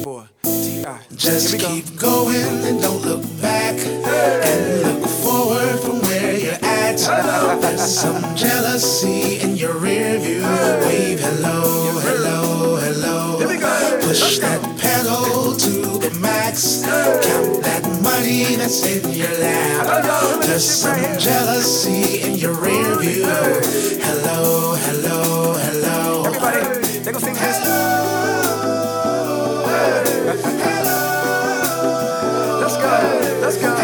boy, T.I. Just keep going and don't look back, and look forward from where you're at. There's some jealousy in your rear view. Wave hello, hello, hello. Push that pedal to the max. Count that money that's in your lap. There's some jealousy in your rear view. Hello, hello, hello. Everybody, they gon' sing this. Let's go, let's go.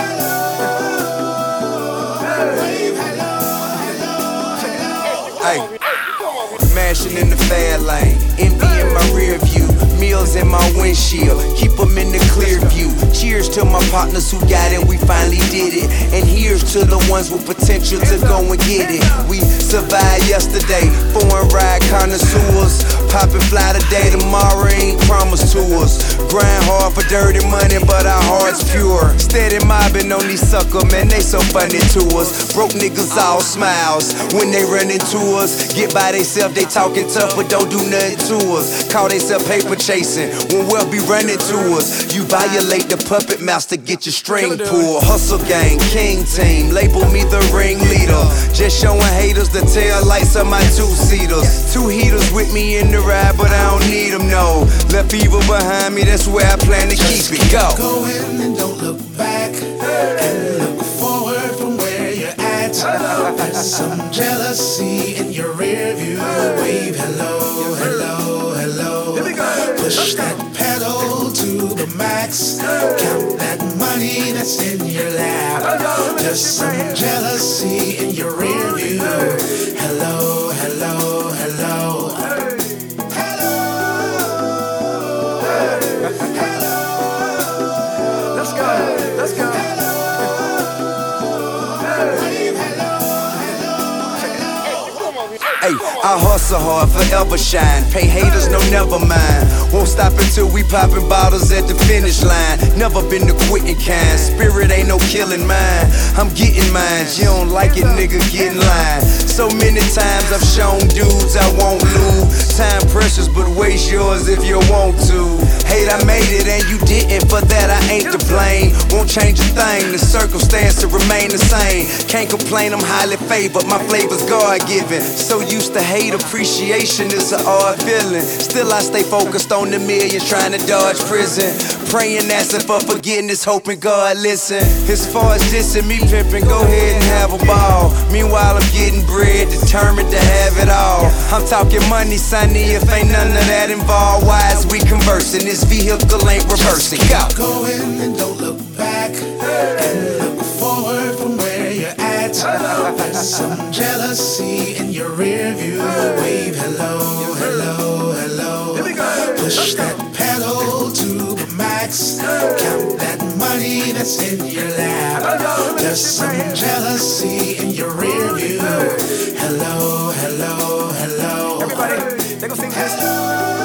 Hey, mashing in the fast lane, envy in my rear view, meals in my windshield, keep them in the clear view. Cheers to my partners who got it, we finally did it. And here's to the ones with potential to go and get it. We survived yesterday, foreign ride connoisseurs, poppin' fly today, tomorrow ain't promised to us. Grind hard for dirty money, but our hearts pure. Steady mobbing on these sucker, man, they so funny to us. Broke niggas all smiles when they run into us. Get by theyself, they talking tough, but don't do nothing to us. Call theyself paper chasing when we'll be running to us. You violate the puppet master, get your string pulled. Hustle gang, king team, label me the ringleader. Just showing haters the tail lights of my two-seaters. Two heaters with me in the ride, but I don't need them, no. Left evil behind me, that's where I plan to keep it. Go. Go in and don't look back, and look forward from where you're at. There's some jealousy in your rear view. Wave hello, hello, hello. Push that pedal to the max. Count that money that's in your lap. There's some jealousy in your rear view. Hello, hello, hello. Let's go, let's go. Hey, I hustle hard, forever shine. Pay haters, no never mind. Won't stop until we poppin' bottles at the finish line. Never been the quitting kind. Spirit ain't no killing mine. I'm getting mine. You don't like it, nigga, get in line. So many times I've shown dudes I won't lose. Time precious, but waste yours if you want to. Hate, I made it and you didn't. For that I ain't to blame. Won't change a thing. The circumstance to remain the same. Can't complain, I'm highly favored. My flavor's God-given. So used to hate, appreciation is an odd feeling. Still I stay focused on the millions, trying to dodge prison. Praying, asking for forgiveness, hoping God listen. As far as dissing me pimping, go ahead and have a ball. Meanwhile I'm getting bread, determined to have it all. I'm talking money, sonny, if ain't none of that involved. Why is we conversing? This vehicle ain't reversing. Go. Go in and don't look back, and look forward from where you're at. There's some jealousy in your rear view. Wave hello, hello, hello. Push that pedal to the max. Count that money that's in your lap. There's some jealousy in your rear view. Hello, hello, hello. Everybody, they gon' sing this.